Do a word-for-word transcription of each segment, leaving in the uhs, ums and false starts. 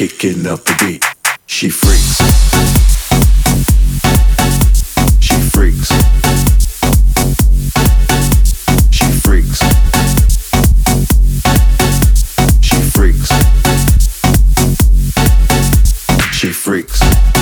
kicking up the beat. She freaks. She freaks. She freaks. She freaks. She freaks.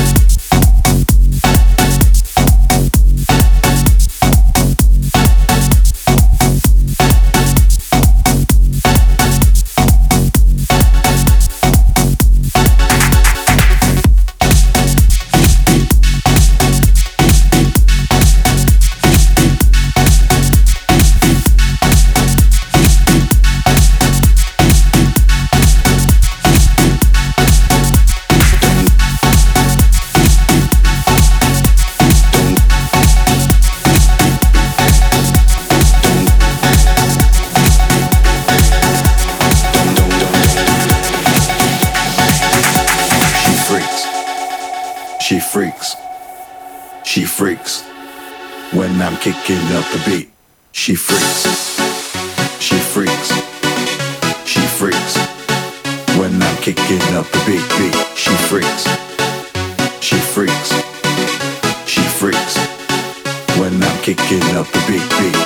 She freaks, she freaks, when I'm kicking up the beat. She freaks, she freaks, she freaks, when I'm kicking up the beat, beat. She freaks, she freaks, she freaks, when I'm kicking up the beat, beat.